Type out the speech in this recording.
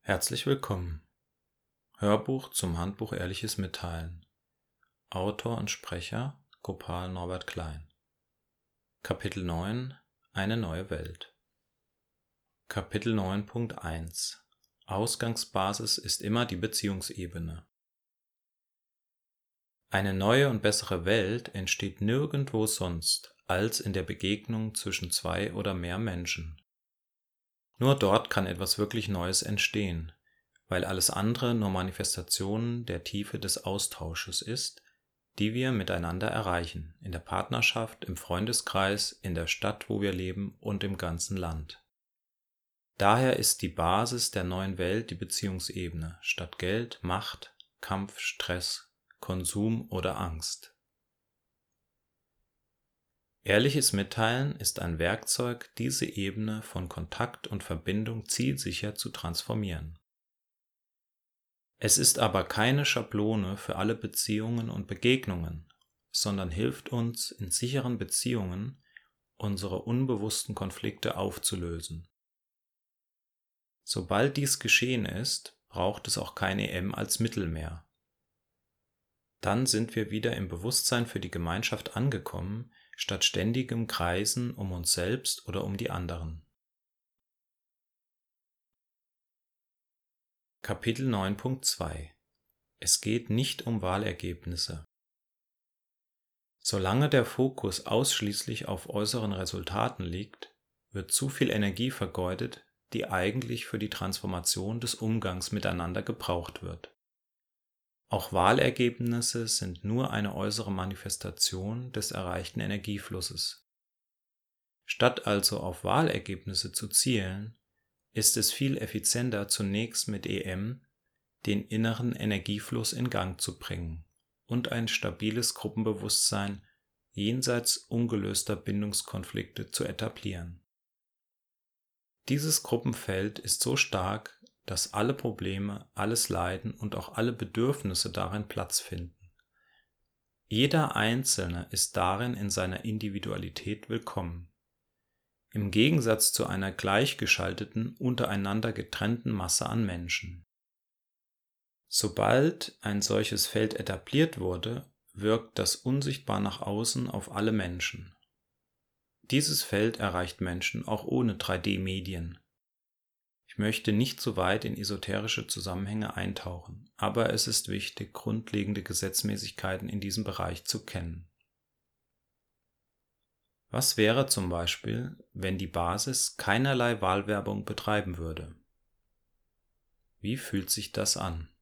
Herzlich willkommen. Hörbuch zum Handbuch Ehrliches Mitteilen. Autor und Sprecher Gopal Norbert Klein. Kapitel 9 – Eine neue Welt. Kapitel 9.1 – Ausgangsbasis ist immer die Beziehungsebene. Eine neue und bessere Welt entsteht nirgendwo sonst als in der Begegnung zwischen zwei oder mehr Menschen. Nur dort kann etwas wirklich Neues entstehen, weil alles andere nur Manifestationen der Tiefe des Austausches ist, die wir miteinander erreichen, in der Partnerschaft, im Freundeskreis, in der Stadt, wo wir leben und im ganzen Land. Daher ist die Basis der neuen Welt die Beziehungsebene, statt Geld, Macht, Kampf, Stress, Konsum oder Angst. Ehrliches Mitteilen ist ein Werkzeug, diese Ebene von Kontakt und Verbindung zielsicher zu transformieren. Es ist aber keine Schablone für alle Beziehungen und Begegnungen, sondern hilft uns, in sicheren Beziehungen unsere unbewussten Konflikte aufzulösen. Sobald dies geschehen ist, braucht es auch kein EM als Mittel mehr. Dann sind wir wieder im Bewusstsein für die Gemeinschaft angekommen, statt ständigem Kreisen um uns selbst oder um die anderen. Kapitel 9.2 – Es geht nicht um Wahlergebnisse. Solange der Fokus ausschließlich auf äußeren Resultaten liegt, wird zu viel Energie vergeudet, die eigentlich für die Transformation des Umgangs miteinander gebraucht wird. Auch Wahlergebnisse sind nur eine äußere Manifestation des erreichten Energieflusses. Statt also auf Wahlergebnisse zu zielen, ist es viel effizienter, zunächst mit EM den inneren Energiefluss in Gang zu bringen und ein stabiles Gruppenbewusstsein jenseits ungelöster Bindungskonflikte zu etablieren. Dieses Gruppenfeld ist so stark, dass alle Probleme, alles Leiden und auch alle Bedürfnisse darin Platz finden. Jeder Einzelne ist darin in seiner Individualität willkommen. Im Gegensatz zu einer gleichgeschalteten, untereinander getrennten Masse an Menschen. Sobald ein solches Feld etabliert wurde, wirkt das unsichtbar nach außen auf alle Menschen. Dieses Feld erreicht Menschen auch ohne 3D-Medien. Ich möchte nicht zu weit in esoterische Zusammenhänge eintauchen, aber es ist wichtig, grundlegende Gesetzmäßigkeiten in diesem Bereich zu kennen. Was wäre zum Beispiel, wenn die Basis keinerlei Wahlwerbung betreiben würde? Wie fühlt sich das an?